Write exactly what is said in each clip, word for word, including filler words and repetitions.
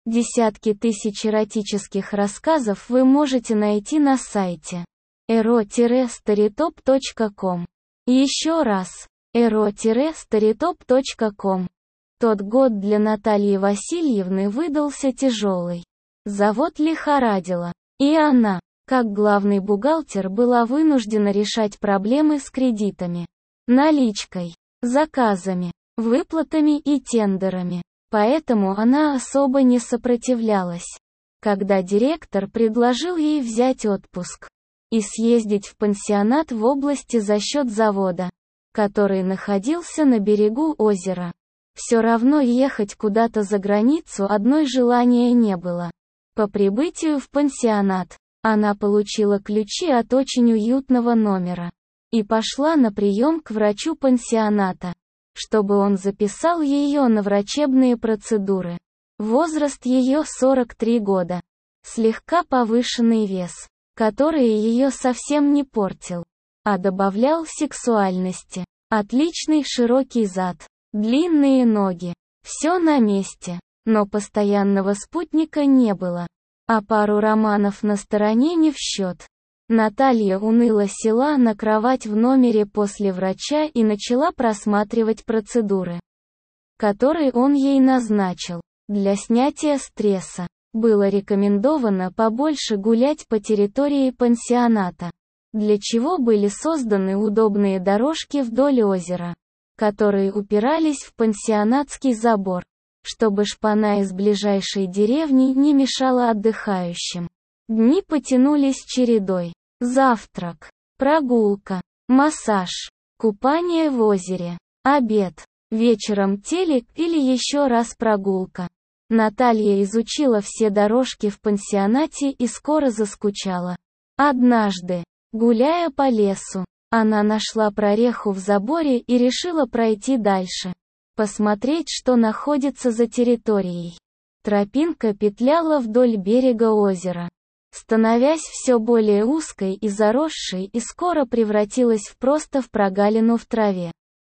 Десятки тысяч эротических рассказов вы можете найти на сайте эро старитоп точка ком. Еще раз, эро старитоп точка ком. Тот год для Натальи Васильевны выдался тяжелый. Завод лихорадило, и она, как главный бухгалтер, была вынуждена решать проблемы с кредитами, наличкой, заказами, выплатами и тендерами. Поэтому она особо не сопротивлялась, когда директор предложил ей взять отпуск и съездить в пансионат в области за счет завода, который находился на берегу озера. Все равно ехать куда-то за границу одной желания не было. По прибытию в пансионат, она получила ключи от очень уютного номера и пошла на прием к врачу пансионата, чтобы он записал ее на врачебные процедуры. Возраст ее сорок три года. Слегка повышенный вес, который ее совсем не портил, а добавлял сексуальности. Отличный широкий зад, длинные ноги. Все на месте, но постоянного спутника не было. А пару романов на стороне не в счет. Наталья уныло села на кровать в номере после врача и начала просматривать процедуры, которые он ей назначил. Для снятия стресса было рекомендовано побольше гулять по территории пансионата, для чего были созданы удобные дорожки вдоль озера, которые упирались в пансионатский забор, чтобы шпана из ближайшей деревни не мешала отдыхающим. Дни потянулись чередой. Завтрак, прогулка, массаж, купание в озере, обед, вечером телек или еще раз прогулка. Наталья изучила все дорожки в пансионате и скоро заскучала. Однажды, гуляя по лесу, она нашла прореху в заборе и решила пройти дальше, посмотреть, что находится за территорией. Тропинка петляла вдоль берега озера, становясь все более узкой и заросшей, и скоро превратилась в просто в прогалину в траве.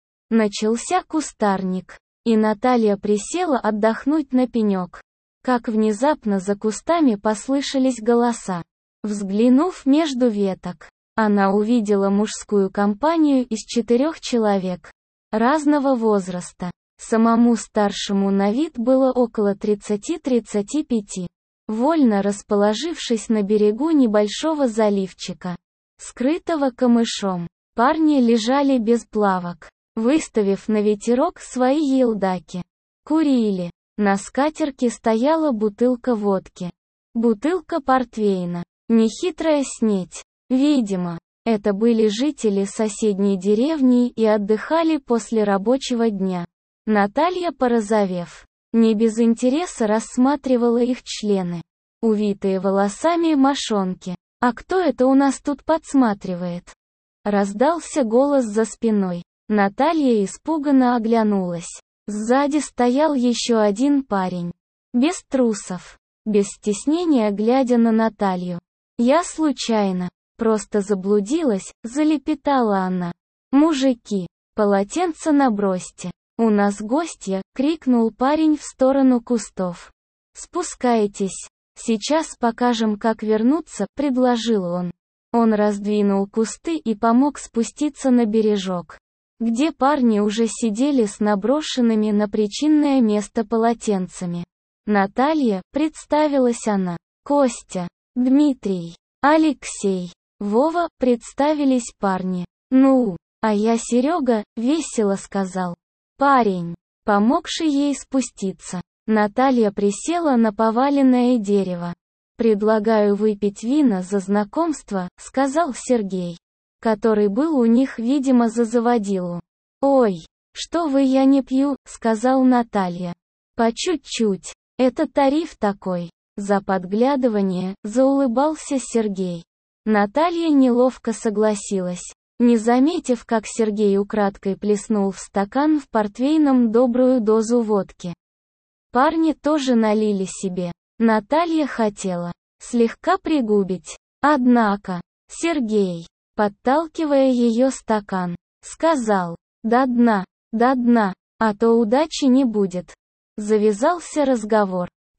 Начался кустарник, и Наталья присела отдохнуть на пенек. Как внезапно за кустами послышались голоса. Взглянув между веток, она увидела мужскую компанию из четырех человек, разного возраста. Самому старшему на вид было около тридцати-тридцати пяти. Вольно расположившись на берегу небольшого заливчика, скрытого камышом, парни лежали без плавок, выставив на ветерок свои елдаки. Курили. На скатерке стояла бутылка водки, бутылка портвейна, нехитрая снеть. Видимо, это были жители соседней деревни и отдыхали после рабочего дня. Наталья, порозовев, не без интереса рассматривала их члены, увитые волосами мошонки. «А кто это у нас тут подсматривает?» Раздался голос за спиной. Наталья испуганно оглянулась. Сзади стоял еще один парень. Без трусов, без стеснения глядя на Наталью. «Я случайно, просто заблудилась», — залепетала она. «Мужики, полотенце набросьте. «У нас гостья!» — крикнул парень в сторону кустов. «Спускайтесь. Сейчас покажем, как вернуться», — предложил он. Он раздвинул кусты и помог спуститься на бережок, где парни уже сидели с наброшенными на причинное место полотенцами. «Наталья», — представилась она. «Костя, Дмитрий, Алексей, Вова», — представились парни. «Ну, а я Серега», — весело сказал парень, помогший ей спуститься. Наталья присела на поваленное дерево. «Предлагаю выпить вина за знакомство», — сказал Сергей, который был у них, видимо, за заводилу. «Ой, что вы, я не пью», — сказал Наталья. «По чуть-чуть. Это тариф такой». За подглядывание, заулыбался Сергей. Наталья неловко согласилась, не заметив, как Сергей украдкой плеснул в стакан в портвейном добрую дозу водки. Парни тоже налили себе. Наталья хотела слегка пригубить. Однако, Сергей, подталкивая ее стакан, сказал: «До дна, до дна, а то удачи не будет». Завязался разговор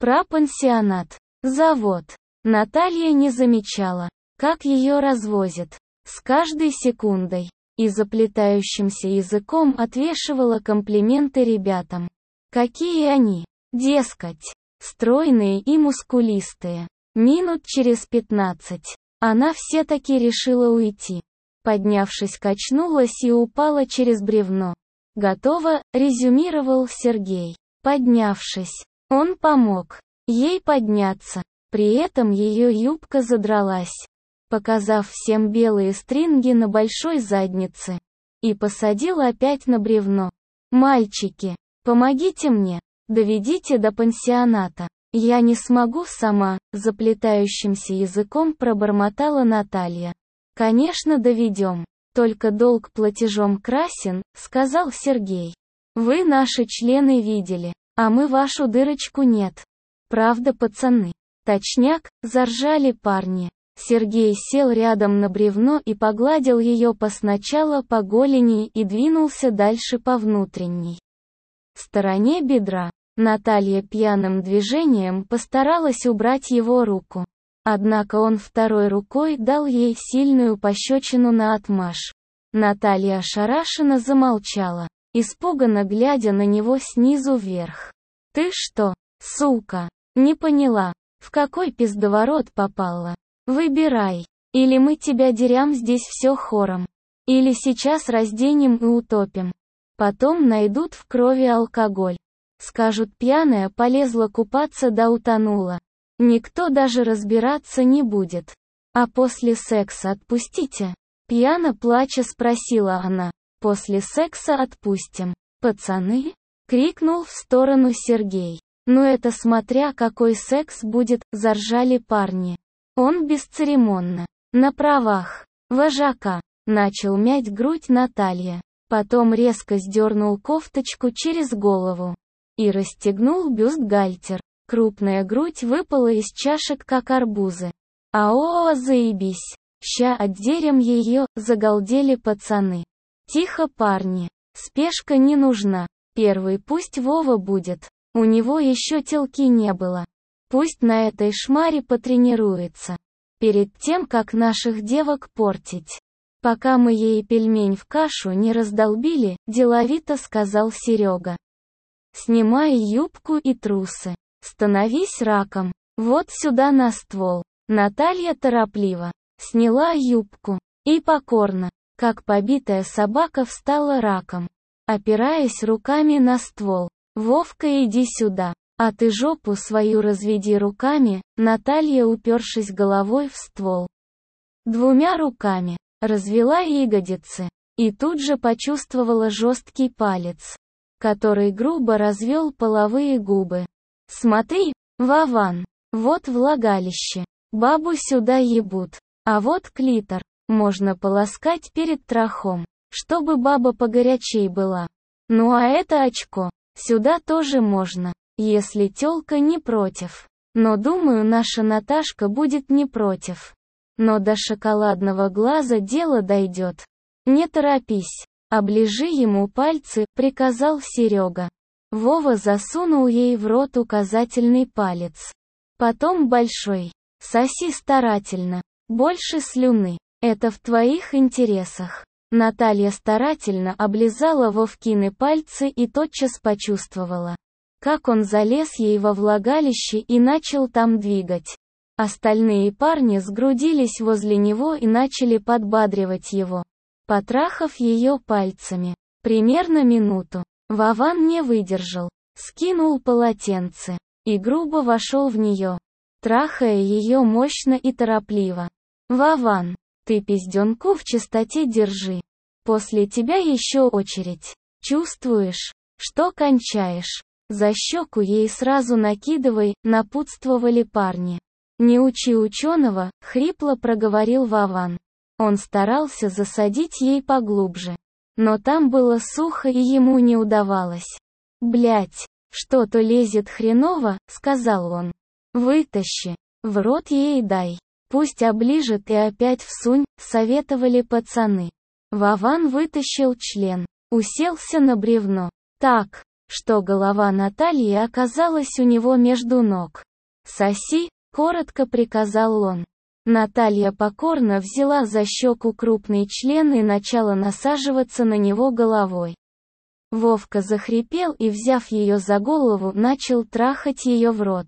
Про пансионат. Завод. Наталья не замечала, как ее развозят. С каждой секундой. И заплетающимся языком отвешивала комплименты ребятам. Какие они, дескать, стройные и мускулистые. Минут через пятнадцать. Она все-таки решила уйти. Поднявшись, качнулась и упала через бревно. «Готово», — резюмировал Сергей. Поднявшись, он помог ей подняться. При этом ее юбка задралась, показав всем белые стринги на большой заднице. И посадил опять на бревно. «Мальчики, помогите мне, доведите до пансионата. Я не смогу сама», — заплетающимся языком пробормотала Наталья. «Конечно доведем. Только долг платежом красен», — сказал Сергей. «Вы наши члены видели, а мы вашу дырочку нет. Правда, пацаны?» «Точняк», — заржали парни. Сергей сел рядом на бревно и погладил ее по сначала по голени и двинулся дальше по внутренней стороне бедра. Наталья пьяным движением постаралась убрать его руку. Однако он второй рукой дал ей сильную пощечину наотмашь. Наталья ошарашенно замолчала, испуганно глядя на него снизу вверх. «Ты что, сука, не поняла, в какой пиздоворот попала? Выбирай, или мы тебя дерям здесь все хором, или сейчас разденем и утопим. Потом найдут в крови алкоголь. Скажут, пьяная полезла купаться да утонула. Никто даже разбираться не будет. А после секса отпустите?» Пьяно плача спросила она. «После секса отпустим. Пацаны?» — крикнул в сторону Сергей. «Ну это смотря какой секс будет», — заржали парни. Он бесцеремонно, на правах вожака, начал мять грудь Наталья. Потом резко сдернул кофточку через голову и расстегнул бюстгальтер. Крупная грудь выпала из чашек, как арбузы. «Ао, заебись! Ща отдерем ее», — загалдели пацаны. «Тихо, парни. Спешка не нужна. Первый пусть Вова будет. У него еще телки не было. Пусть на этой шмаре потренируется. Перед тем, как наших девок портить. Пока мы ей пельмень в кашу не раздолбили», — деловито сказал Серега. «Снимай юбку и трусы. Становись раком. Вот сюда на ствол». Наталья торопливо сняла юбку и покорно, как побитая собака, встала раком, опираясь руками на ствол. «Вовка, иди сюда. А ты жопу свою разведи руками». Наталья, упершись головой в ствол, двумя руками развела ягодицы и тут же почувствовала жесткий палец, который грубо развел половые губы. «Смотри, Вован, вот влагалище. Бабу сюда ебут. А вот клитор. Можно полоскать перед трахом, чтобы баба погорячей была. Ну а это очко. Сюда тоже можно, если тёлка не против. Но думаю, наша Наташка будет не против. Но до шоколадного глаза дело дойдет. Не торопись. Оближи ему пальцы», — приказал Серега. Вова засунул ей в рот указательный палец. Потом большой. «Соси старательно. Больше слюны. Это в твоих интересах». Наталья старательно облизала Вовкины пальцы и тотчас почувствовала, как он залез ей во влагалище и начал там двигать. Остальные парни сгрудились возле него и начали подбадривать его, потрахав ее пальцами. Примерно минуту. Вован не выдержал, скинул полотенце и грубо вошел в нее, трахая ее мощно и торопливо. «Вован, ты пизденку в чистоте держи. После тебя еще очередь. Чувствуешь, что кончаешь? За щеку ей сразу накидывай», — напутствовали парни. «Не учи ученого», — хрипло проговорил Вован. Он старался засадить ей поглубже, но там было сухо и ему не удавалось. «Блядь, что-то лезет хреново», — сказал он. «Вытащи, в рот ей дай. Пусть оближет и опять всунь», — советовали пацаны. Вован вытащил член, уселся на бревно. «Так, что голова Натальи оказалась у него между ног. «Соси», — коротко приказал он. Наталья покорно взяла за щеку крупный член и начала насаживаться на него головой. Вовка захрипел и, взяв ее за голову, начал трахать ее в рот,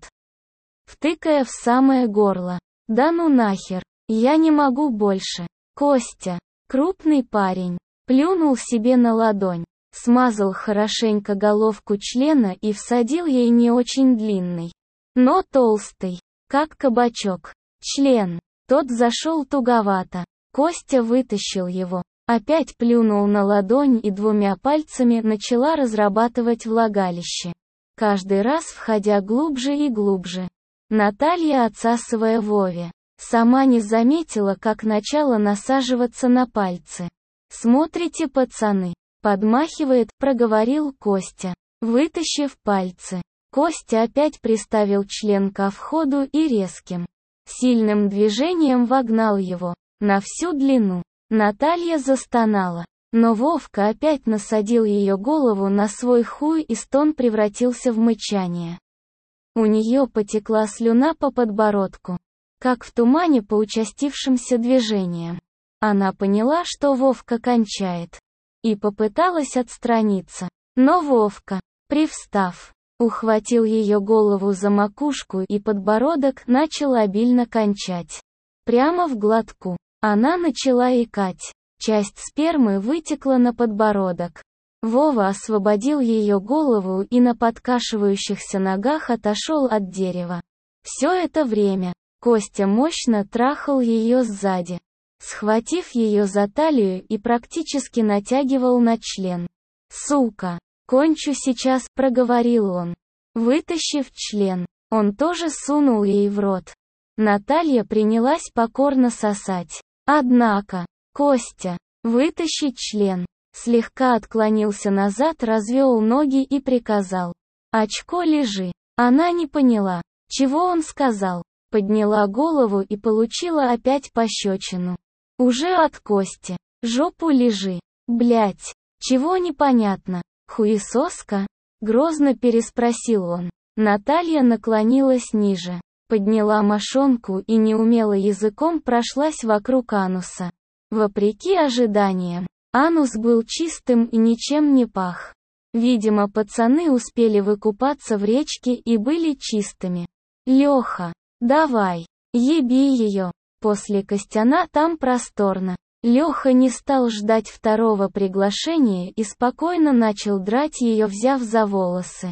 втыкая в самое горло. «Да ну нахер, я не могу больше». Костя, крупный парень, плюнул себе на ладонь, смазал хорошенько головку члена и всадил ей не очень длинный, но толстый, как кабачок, член. Тот зашел туговато. Костя вытащил его, опять плюнул на ладонь и двумя пальцами начала разрабатывать влагалище, каждый раз входя глубже и глубже. Наталья, отсасывая Вове, сама не заметила, как начала насаживаться на пальцы. «Смотрите, пацаны», — подмахивает, проговорил Костя, вытащив пальцы. Костя опять приставил член ко входу и резким, сильным движением вогнал его на всю длину. Наталья застонала, но Вовка опять насадил ее голову на свой хуй, и стон превратился в мычание. У нее потекла слюна по подбородку, как в тумане по участившимся движениям. Она поняла, что Вовка кончает, и попыталась отстраниться. Но Вовка, привстав, ухватил ее голову за макушку, и подбородок начал обильно кончать. Прямо в глотку. Она начала икать. Часть спермы вытекла на подбородок. Вова освободил ее голову и на подкашивающихся ногах отошел от дерева. Все это время Костя мощно трахал ее сзади, схватив ее за талию и практически натягивал на член. «Сука! Кончу сейчас», — проговорил он. Вытащив член, он тоже сунул ей в рот. Наталья принялась покорно сосать. Однако, Костя, вытащи член, слегка отклонился назад, развел ноги и приказал: «Очко, лежи». Она не поняла, чего он сказал, подняла голову и получила опять пощечину. Уже от Кости. «Жопу лежи». «Блять, чего непонятно? Хуесоска?» Грозно переспросил он. Наталья наклонилась ниже, подняла мошонку и неумело языком прошлась вокруг ануса. Вопреки ожиданиям, анус был чистым и ничем не пах. Видимо, пацаны успели выкупаться в речке и были чистыми. «Леха, давай, еби ее». После Костяна там просторно. Леха не стал ждать второго приглашения и спокойно начал драть ее, взяв за волосы.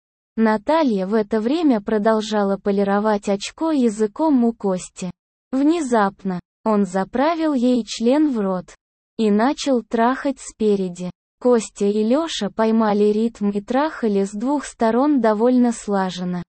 Наталья в это время продолжала полировать очко языком у Кости. Внезапно, он заправил ей член в рот и начал трахать спереди. Костя и Леша поймали ритм и трахали с двух сторон довольно слаженно.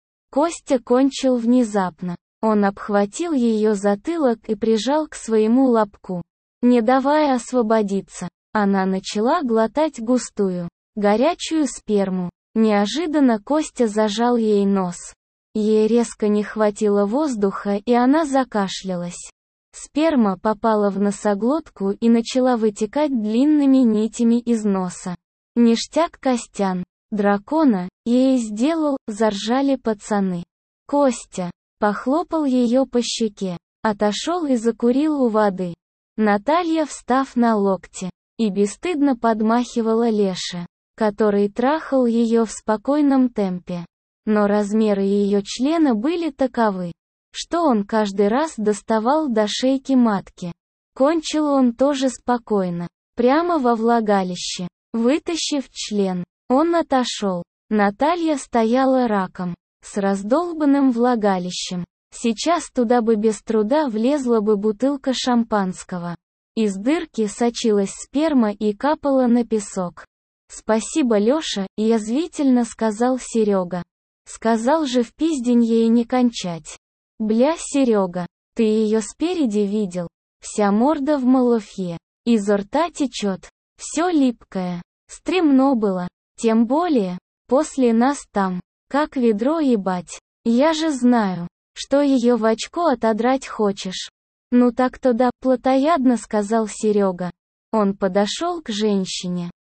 Костя кончил внезапно. Он обхватил ее затылок и прижал к своему лобку, не давая освободиться. Она начала глотать густую, горячую сперму. Неожиданно Костя зажал ей нос. Ей резко не хватило воздуха, и она закашлялась. Сперма попала в носоглотку и начала вытекать длинными нитями из носа. «Ништяк, Костян, дракона ей сделал», — заржали пацаны. Костя похлопал ее по щеке, отошел и закурил у воды. Наталья, встав на локте, и бесстыдно подмахивала Леше, который трахал ее в спокойном темпе. Но размеры ее члена были таковы, что он каждый раз доставал до шейки матки. Кончил он тоже спокойно, прямо во влагалище. Вытащив член, он отошел. Наталья стояла раком, с раздолбанным влагалищем. Сейчас туда бы без труда влезла бы бутылка шампанского. Из дырки сочилась сперма и капала на песок. «Спасибо, Леша», — язвительно сказал Серега. «Сказал же в пизденье и не кончать». «Бля, Серега, ты ее спереди видел? Вся морда в малофье, изо рта течет, все липкое. Стремно было, тем более, после нас там, как ведро ебать. Я же знаю, что ее в очко отодрать хочешь». «Ну так-то да», — плотоядно сказал Серега. Он подошел к женщине,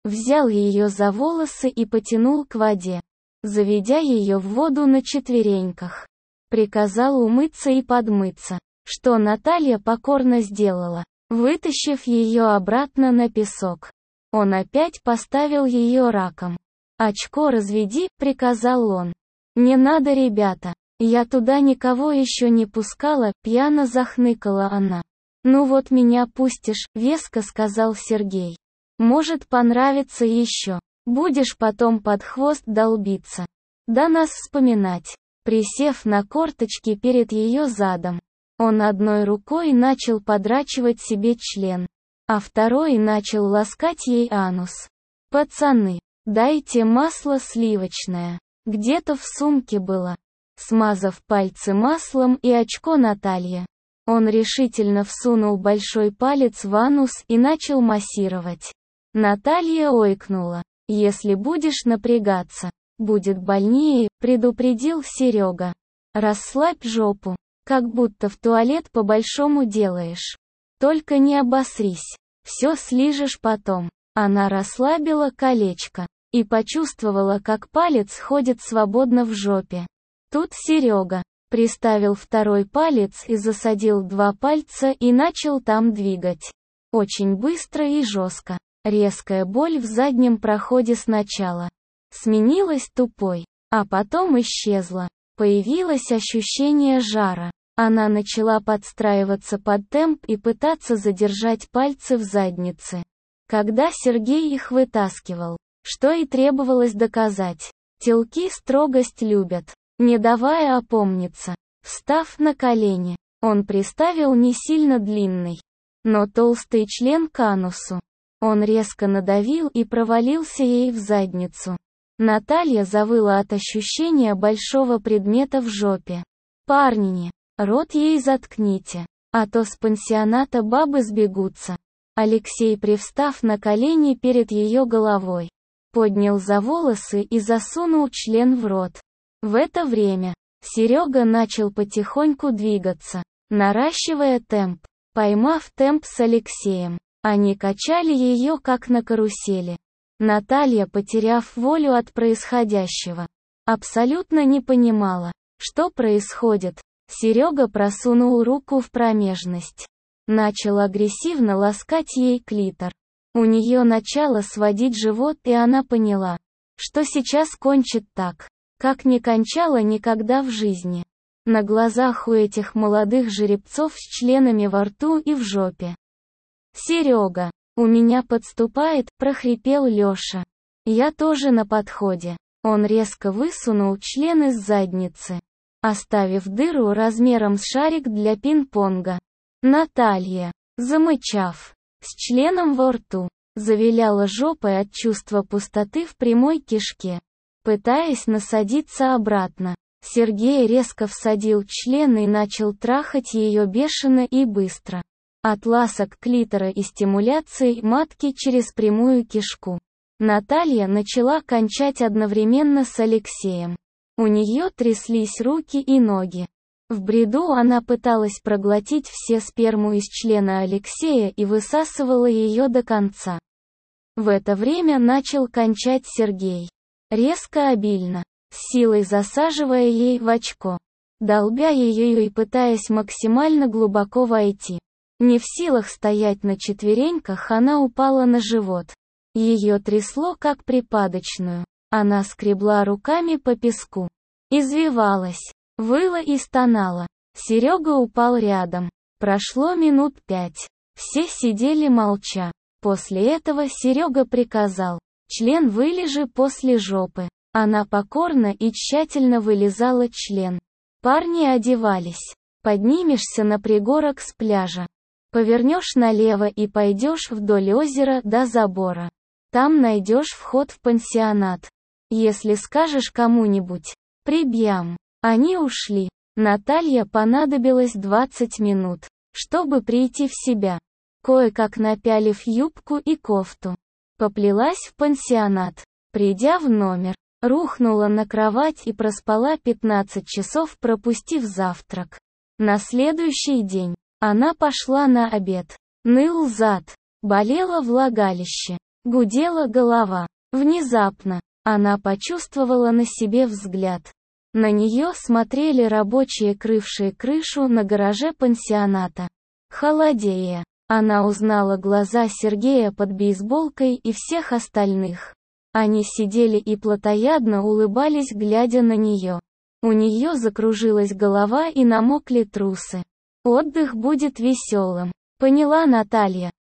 Взял ее за волосы и потянул к воде, заведя ее в воду на четвереньках. Приказал умыться и подмыться, что Наталья покорно сделала, вытащив ее обратно на песок. Он опять поставил ее раком. «Очко разведи», — приказал он. «Не надо, ребята, я туда никого еще не пускала», — пьяно захныкала она. «Ну вот меня пустишь», — веско сказал Сергей. «Может понравится еще. Будешь потом под хвост долбиться. Да нас вспоминать». Присев на корточки перед ее задом, он одной рукой начал подрачивать себе член, а второй начал ласкать ей анус. «Пацаны, дайте масло сливочное. Где-то в сумке было». Смазав пальцы маслом и очко Наталье, он решительно всунул большой палец в анус и начал массировать. Наталья ойкнула. «Если будешь напрягаться, будет больнее», — предупредил Серега. «Расслабь жопу, как будто в туалет по-большому делаешь. Только не обосрись, все слижешь потом». Она расслабила колечко и почувствовала, как палец ходит свободно в жопе. Тут Серега приставил второй палец и засадил два пальца и начал там двигать. Очень быстро и жестко. Резкая боль в заднем проходе сначала сменилась тупой, а потом исчезла. Появилось ощущение жара. Она начала подстраиваться под темп и пытаться задержать пальцы в заднице. Когда Сергей их вытаскивал, что и требовалось доказать. Телки строгость любят. Не давая опомниться, встав на колени, он приставил не сильно длинный, но толстый член к анусу. Он резко надавил и провалился ей в задницу. Наталья завыла от ощущения большого предмета в жопе. «Парни, рот ей заткните, а то с пансионата бабы сбегутся». Алексей, привстав на колени перед ее головой, поднял за волосы и засунул член в рот. В это время Серега начал потихоньку двигаться, наращивая темп. Поймав темп с Алексеем, они качали ее как на карусели. Наталья, потеряв волю от происходящего, абсолютно не понимала, что происходит. Серега просунул руку в промежность. Начал агрессивно ласкать ей клитор. У нее начало сводить живот, и она поняла, что сейчас кончит так, как не кончала никогда в жизни. На глазах у этих молодых жеребцов с членами во рту и в жопе. «Серега, у меня подступает», — прохрипел Леша. «Я тоже на подходе». Он резко высунул член из задницы, оставив дыру размером с шарик для пинг-понга. Наталья, замычав, с членом во рту, завиляла жопой от чувства пустоты в прямой кишке, пытаясь насадиться обратно. Сергей резко всадил член и начал трахать ее бешено и быстро. От ласок клитора и стимуляции матки через прямую кишку. Наталья начала кончать одновременно с Алексеем. У нее тряслись руки и ноги. В бреду она пыталась проглотить все сперму из члена Алексея и высасывала ее до конца. В это время начал кончать Сергей. Резко, обильно, с силой засаживая ей в очко, долбя ее и пытаясь максимально глубоко войти. Не в силах стоять на четвереньках, она упала на живот. Ее трясло как припадочную. Она скребла руками по песку. Извивалась, выла и стонала. Серега упал рядом. Прошло минут пять. Все сидели молча. После этого Серега приказал: «Член вылежи после жопы». Она покорно и тщательно вылизала член. Парни одевались. Поднимешься на пригорок с пляжа. Повернешь налево и пойдешь вдоль озера до забора. Там найдешь вход в пансионат. Если скажешь кому-нибудь, прибьем. Они ушли. Наталье понадобилось двадцать минут, чтобы прийти в себя. Кое-как напялив юбку и кофту, поплелась в пансионат. Придя в номер, рухнула на кровать и проспала пятнадцать часов, пропустив завтрак. На следующий день она пошла на обед. Ныл зад, болело влагалище. Гудела голова. Внезапно, она почувствовала на себе взгляд. На нее смотрели рабочие, крывшие крышу на гараже пансионата. Холодея, она узнала глаза Сергея под бейсболкой и всех остальных. Они сидели и плотоядно улыбались, глядя на нее. У нее закружилась голова и намокли трусы. Отдых будет веселым, поняла Наталья.